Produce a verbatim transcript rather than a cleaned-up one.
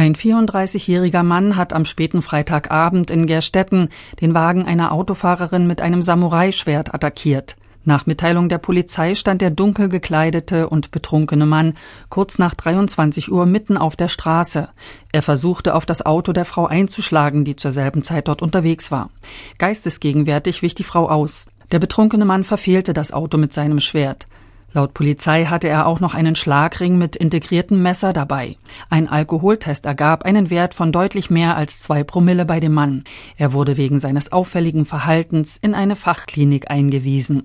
Ein vierunddreißigjähriger Mann hat am späten Freitagabend in Gerstetten den Wagen einer Autofahrerin mit einem Samurai-Schwert attackiert. Nach Mitteilung der Polizei stand der dunkel gekleidete und betrunkene Mann kurz nach dreiundzwanzig Uhr mitten auf der Straße. Er versuchte, auf das Auto der Frau einzuschlagen, die zur selben Zeit dort unterwegs war. Geistesgegenwärtig wich die Frau aus. Der betrunkene Mann verfehlte das Auto mit seinem Schwert. Laut Polizei hatte er auch noch einen Schlagring mit integriertem Messer dabei. Ein Alkoholtest ergab einen Wert von deutlich mehr als zwei Promille bei dem Mann. Er wurde wegen seines auffälligen Verhaltens in eine Fachklinik eingewiesen.